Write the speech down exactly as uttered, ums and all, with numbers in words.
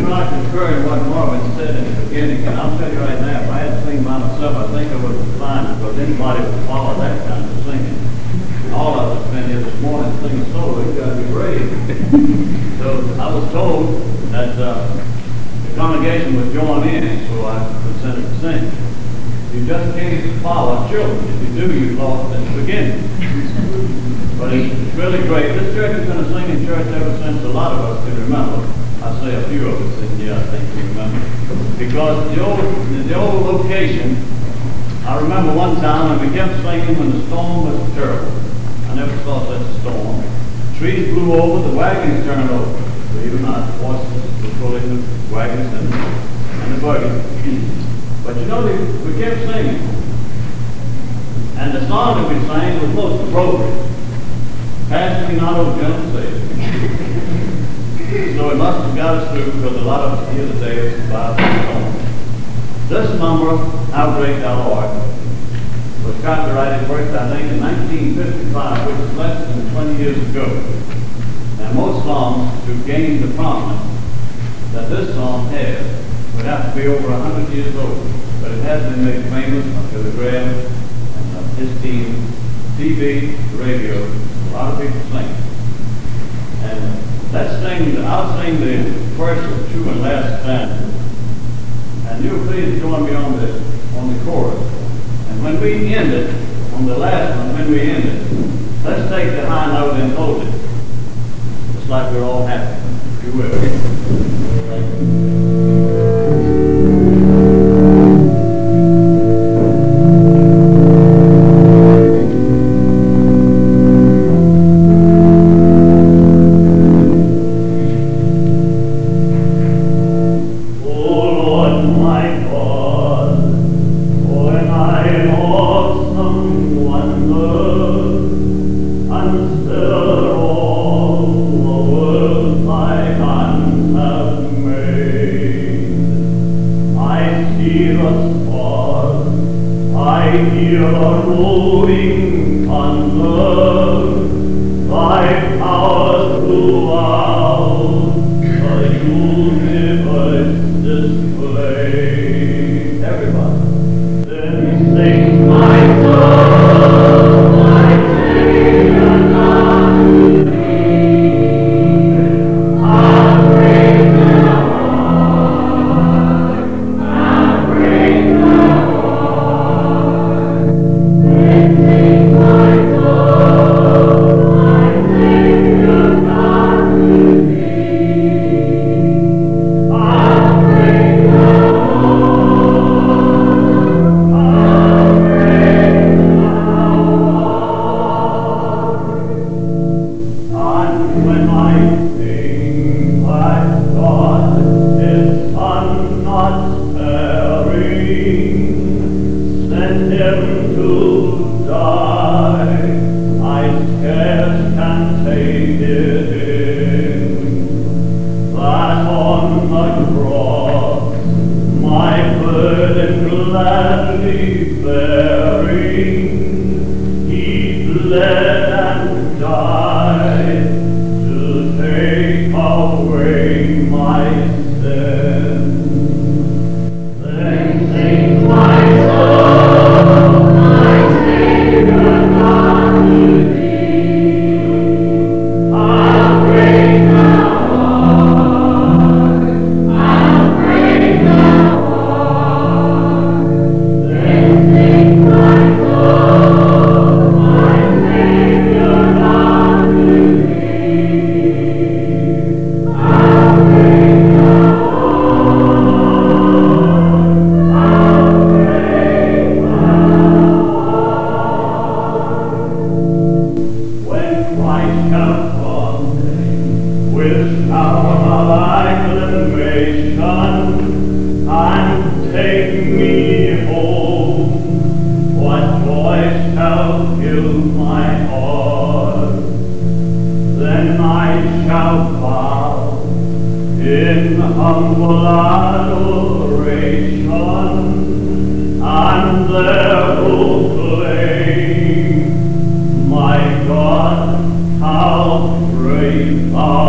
know, I concur in what Marvin said in the beginning, and I'll tell you right now, if I had to sing by myself, I think I would have declined, because anybody would follow that kind of singing. All of us been here this morning singing solo, you got to be brave. So I was told that uh, the congregation would join in, so I consented to sing. You just can't follow children. If you do, you've lost at the beginning. But it's really great. This church has been a singing church ever since a lot of us can remember. I say a few of us in here, I think you remember. Because the old, the old location, I remember one time when we kept singing when the storm was terrible. I never saw such a storm. Trees blew over, the wagons turned over. Believe it or not, horses were pulling the wagons and, and the buggies. But you know, we kept singing. And the song that we sang was most appropriate. Pass me not, O gentle Savior. So it must have got us through, because a lot of us here today have survived the storm. This number, How Great Thou Art, was copyrighted first, I think, in nineteen fifty-five, which is less than twenty years ago. Now, most songs, to gain the prominence that this song has, would have to be over one hundred years old. But it has been made famous by Billy Graham and uh, his team, T V, radio. A lot of people sing. And uh, let's sing, I'll sing the first two and last stanzas. And you'll please join me on the, on the chorus. And when we end it, on the last one, when we end it, let's take the high note and hold it. Just like we're all happy, if you will. My God, how great thou